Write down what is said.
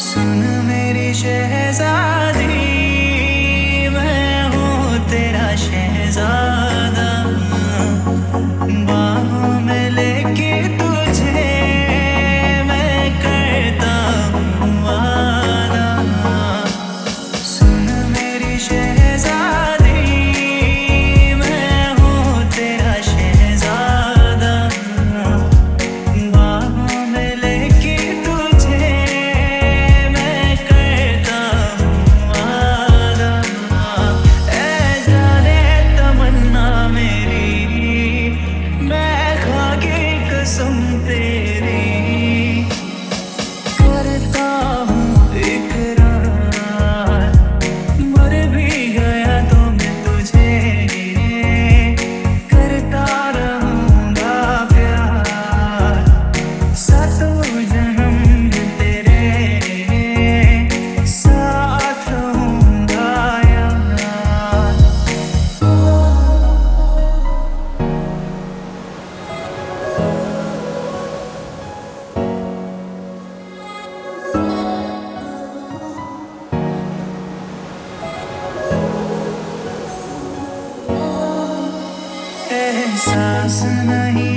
सुन मेरी शहजादी, मैं हूँ तेरा शहजादा। बाहों में लेके तुझे मैं करता हूँ वादा। सुन मेरी शहजादी, मैं हूँ तेरा शहजादा। बाहों में लेके तुझे मैं करता हूँ वादा। ऐ जाने तमन्ना मेरी, मैं खाके कसम तेरी करता हूँ इकरार। मर भी गया तो मैं तुझे करता रहूँगा प्यार। सातों जन्म तेरे साथ रहूँगा यार। एहसास नहीं